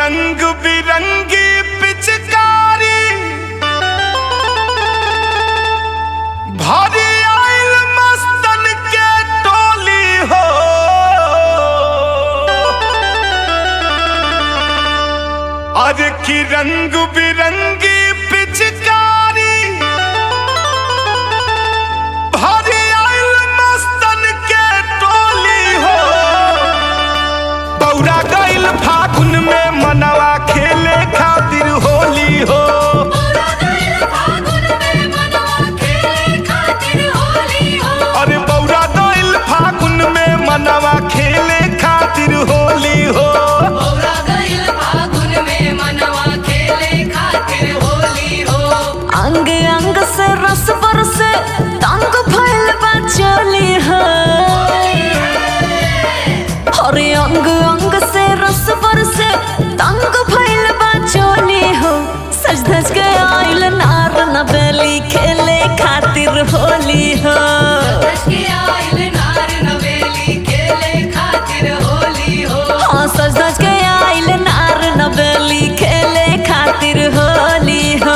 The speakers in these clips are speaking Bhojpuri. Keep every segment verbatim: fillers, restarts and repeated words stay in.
रंग बिरंगी पिचकारी भारी आइल मस्तन के टोली हो। आज की रंग बिरंगी पिचकारी भारी आइल मस्तन के टोली हो। बौरा गइल फागुन में मनवा खेले खातिर होली हो। अरे बौरा गइल फागुन में मनवा खेले खातिर होली हो। अंग अंग से रस बरसे तंग भइल बा चोली हो। अरे अंग अंग से रस बरसे तंग भइल बा चोली हो। सज धज के आइल नार नवेली खेले खातिर होली हो। हाँ सज धज के आइल नार नवेली खेले खातिर होली हो।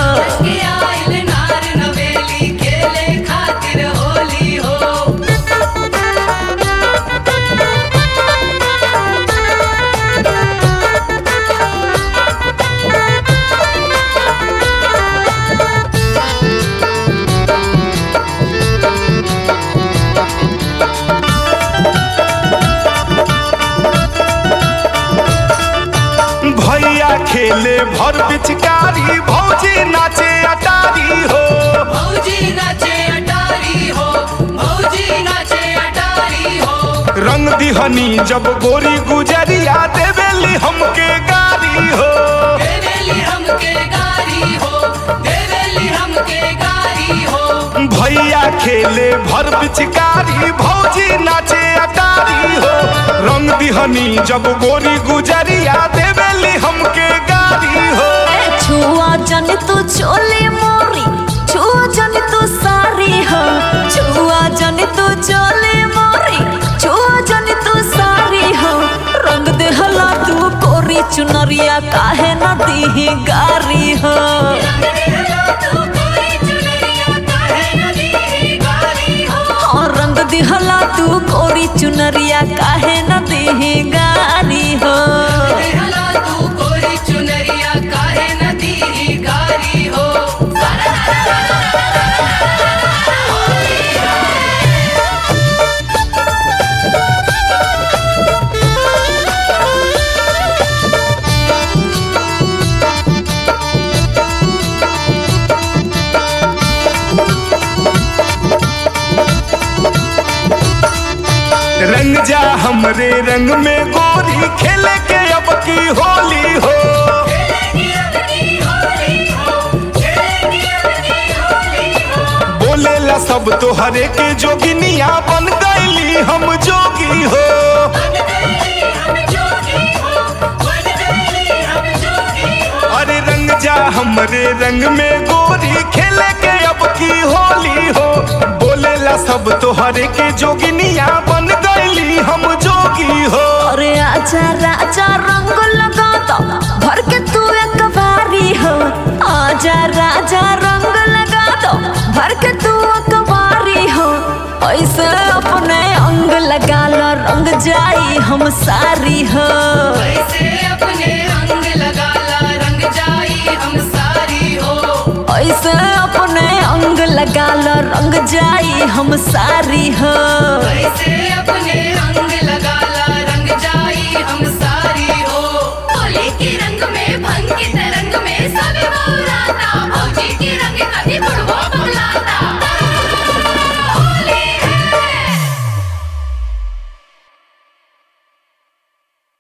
भैया खेले भर पिचकारी भौजी नाचे अटारी हो। भौजी नाचे अटारी हो। भौजी नाचे अटारी हो। रंग दिहनी जब गोरी गुजरिया देवेली हमके गारी हो। देवेली हमके गारी हो। देवेली हमके गारी हो। भैया खेले भर पिचकारी भौजी नाचे अटारी हो। रंग दिहनी जब गोरी गुजरिया देवेली हमके गारी हो। छुआ जन तू चोली मोरी छुआ जन तू सारी हो। छुआ जन तू चोली मोरी छुआ जन तू सारी हो। रंग देहला तू कोरी चुनरिया काहे न दीही गारी हो। हाँ रंग दिहला तू कोरी चुनरिया काहे न दीही गारी हो। रंग जा हमरे रंग में गोरी खेले के अब की होली हो। बोलेला सब तोहरे के जोगिनिया बन गईली हम जोगी हो। अरे रंग जा हमरे रंग में गोरी खेले के अब की होली हो। बोलेला सब तोहरे के जोगिनिया बन गईली हम जोगी हो। अरे आजा राजा रंग लगा दो भर के तू एक बारी हो। आजा राजा रंग लगा दो भर के तू एक बारी हो। ऐसे अपने अंग लगा लो रंग जाई हम सारी हो। ऐसे अपने रंग लगा ला रंग जाई हम सारी हो। ऐसे अपने अंग लगा लो रंग जाई हम सारी हो। ऐसे अपने